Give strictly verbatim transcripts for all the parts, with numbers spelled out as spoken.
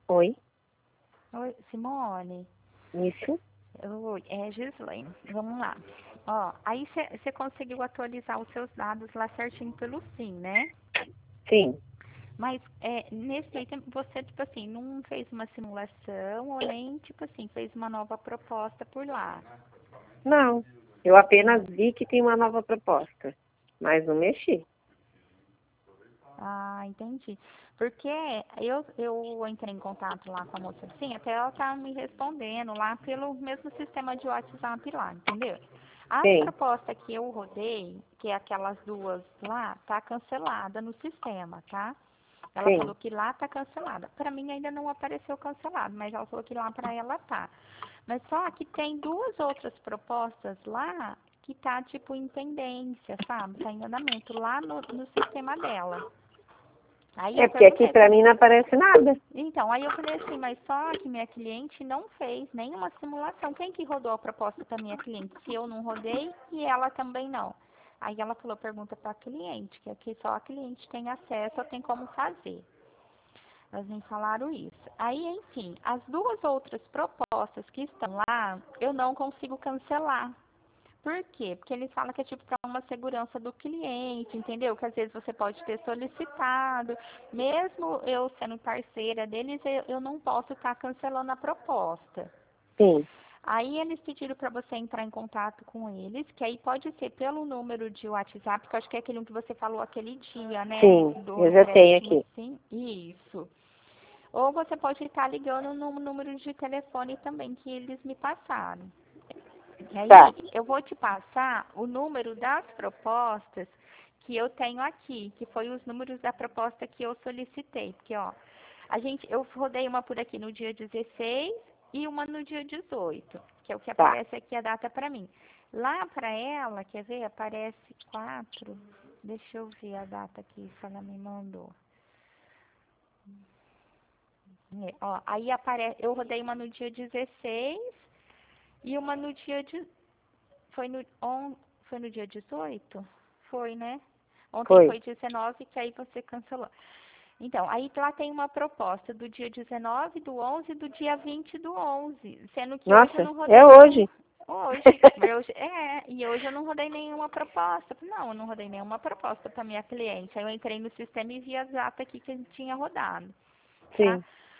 Oi, Oi, Simone. isso? Oi, é Gislaine. Vamos lá. Ó, aí você conseguiu atualizar os seus dados lá certinho pelo Sim, né? Sim. Mas é, nesse aí você, tipo assim, não fez uma simulação ou nem, tipo assim, fez uma nova proposta por lá. Não, eu apenas vi que tem uma nova proposta, mas não mexi. Ah, entendi. Porque eu, eu entrei em contato lá com a moça assim, até ela tá me respondendo lá pelo mesmo sistema de WhatsApp lá, entendeu? As Sim, propostas que eu rodei, que é aquelas duas lá, tá cancelada no sistema, tá? Ela sim. falou que lá tá cancelada. Para mim ainda não apareceu cancelado, mas ela falou que lá para ela tá. Mas só que tem duas outras propostas lá que tá tipo em pendência, sabe? Tá em andamento lá no, no sistema dela. Aí É eu porque aqui perguntei pra pra... mim não aparece nada. Então, aí eu falei assim, mas só que minha cliente não fez nenhuma simulação. Quem que rodou a proposta para minha cliente? Se eu não rodei e ela também não. Aí ela falou, pergunta para a cliente, que aqui só a cliente tem acesso, ou tem como fazer. Elas me falaram isso. Aí, enfim, as duas outras propostas que estão lá, eu não consigo cancelar. Por quê? Porque eles falam que é tipo para uma segurança do cliente, entendeu? Que às vezes você pode ter solicitado, mesmo eu sendo parceira deles, eu, eu não posso estar cancelando a proposta. Sim, Aí eles pediram para você entrar em contato com eles, que aí pode ser pelo número de WhatsApp, que eu acho que é aquele que você falou aquele dia, né? sim, Do eu já tenho empréstimo, aqui. sim. Isso. Ou você pode estar ligando no número de telefone também que eles me passaram. E Tá, aí, eu vou te passar o número das propostas que eu tenho aqui, que foi os números da proposta que eu solicitei. Porque, ó, a gente, eu rodei uma por aqui no dia dezesseis e uma no dia dezoito, que é o que tá. aparece aqui a data para mim. Lá para ela, quer ver, aparece quatro. Deixa eu ver a data aqui que ela me mandou. É, ó, aí aparece, eu rodei uma no dia dezesseis e uma no dia de, foi no, on, foi no dia dezoito? Foi, né? Ontem Foi. foi dezenove, que aí você cancelou. Então, aí lá tem uma proposta do dia dezenove, do onze e do dia vinte do onze. Sendo que hoje eu Nossa, não é rodei nenhum. hoje. Hoje, eu, é, e hoje eu não rodei nenhuma proposta. Não, eu não rodei nenhuma proposta para minha cliente. Aí eu entrei no sistema e vi a data aqui que ele tinha rodado, tá? Sim,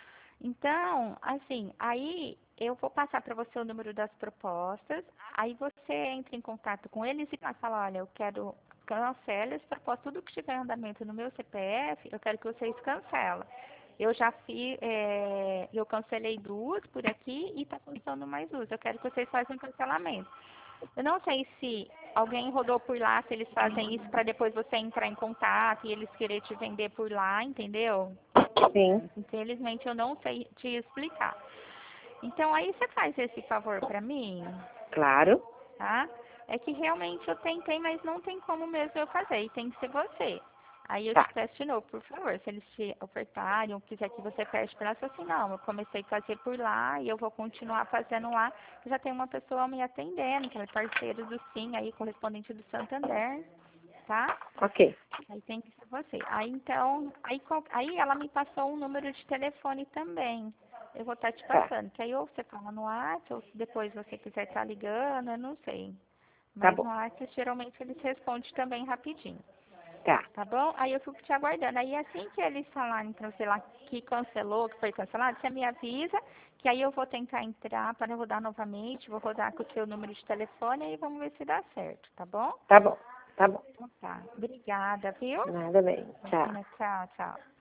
Então, assim, aí eu vou passar para você o número das propostas, aí você entra em contato com eles e vai falar, olha, eu quero cancele as propostas, tudo que estiver em andamento no meu C P F, eu quero que vocês cancelem. Eu já fiz, é, eu cancelei duas por aqui e está funcionando mais duas. Eu quero que vocês façam um cancelamento. Eu não sei se alguém rodou por lá, se eles fazem isso para depois você entrar em contato e eles querer te vender por lá, entendeu? sim, Infelizmente eu não sei te explicar. Então aí você faz esse favor para mim, claro. tá? É que realmente eu tentei, mas não tem como mesmo eu fazer, e tem que ser você. Aí eu te Tá, peço de novo, por favor, se eles te ofertarem ou quiser que você feche para ela, assim, não, eu comecei a fazer por lá e eu vou continuar fazendo lá. Já tem uma pessoa me atendendo, que é parceiro do Sim, aí correspondente do Santander, tá? ok. Aí tem que ser você. Aí então, aí, aí ela me passou um número de telefone também. Eu vou estar te Tá, passando, que aí ou você fala no WhatsApp, ou se depois você quiser estar ligando, eu não sei. tá Mas bom. no WhatsApp geralmente eles respondem também rapidinho, Tá, tá bom? Aí eu fico te aguardando. Aí assim que eles falarem pra você lá que cancelou, que foi cancelado, você me avisa, que aí eu vou tentar entrar para rodar novamente, vou rodar com o seu número de telefone e vamos ver se dá certo, tá bom? tá bom, tá bom. Então tá. Obrigada, viu? Nada bem. Tchau. Imagina, tchau, tchau.